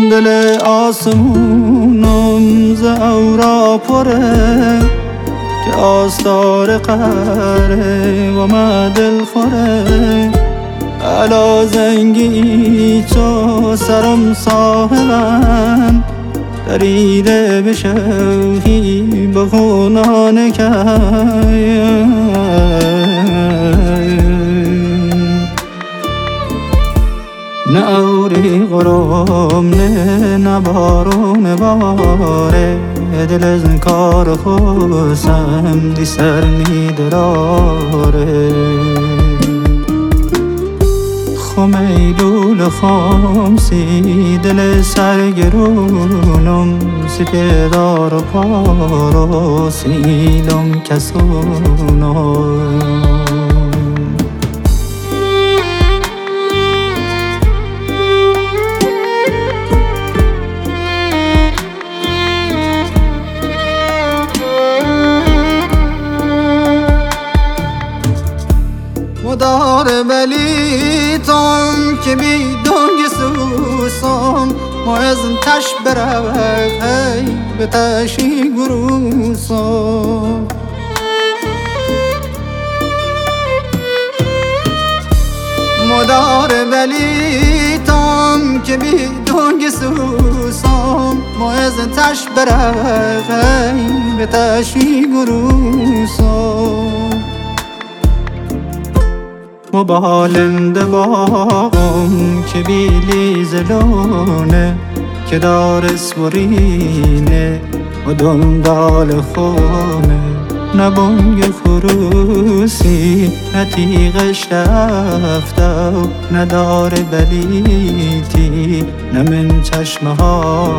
دل آسمونم ز اورا پره که آستار قهره و ما دل خوره علا زنگی تو سرم صاحبم دریده به شوخی به خونان که نه اوری غرام نه بارون باره دل از کار خوستم دی سر می دراره خمیلول خامسی دل سرگرونم سپیدار و پارو سیلم کسونم مدار بلی تام که بی دنگ سوسان ما از تش برود هی به تشی گروسان مدار بلی تام که بی دنگ سوسان ما از تش برود هی به تشی گروسان مبالنده باغم که بیلی زلونه که دار اسورینه و دندال خونه نه بانگ خروسی نه تیغش رفته نه دار بلیتی نه من چشمه ها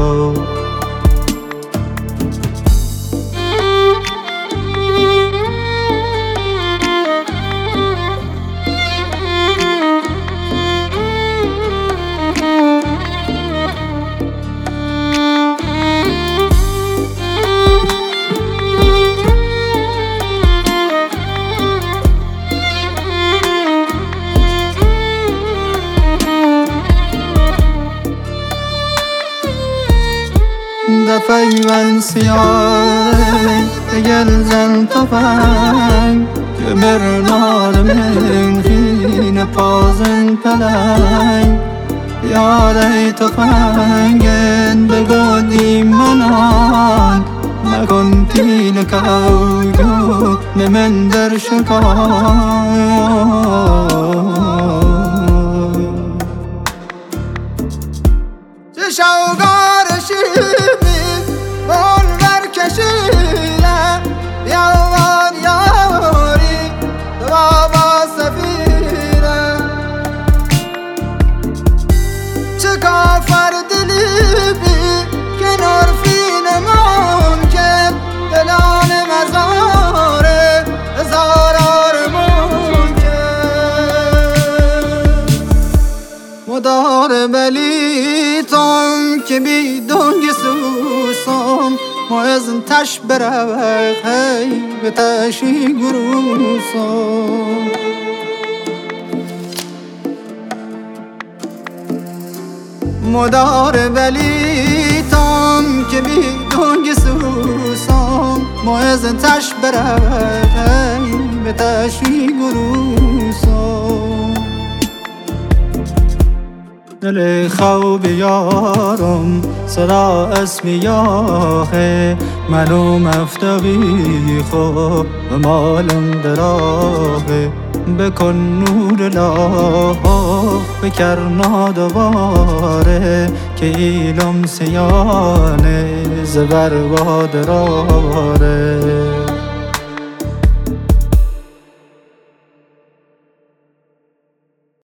دفعیون سیاره دگل زن تفنگ که برنار من خین پازن پلنگ یاره تفنگن بگادی منان مکن تیل کویو نمن در شکای شوگار شیمی بول برکشیله بیاوان یاری دوابا سفیره چه کافر دلی بی که نرفین ممکن دلان مزاره هزارار ممکن مدار بلی تام که بی دنگ سوسام ما از تش برود هی به تشی گروسام مدار بلی تام که بی دنگ سوسام ما از تش برود هی به تشی گروسام دل خواب یارم صدا اسم یاخه منو مفتقی خوب و مالم دراغه بکن نور لاح بکرنا دوباره که ایلم سیانه زبر و دراره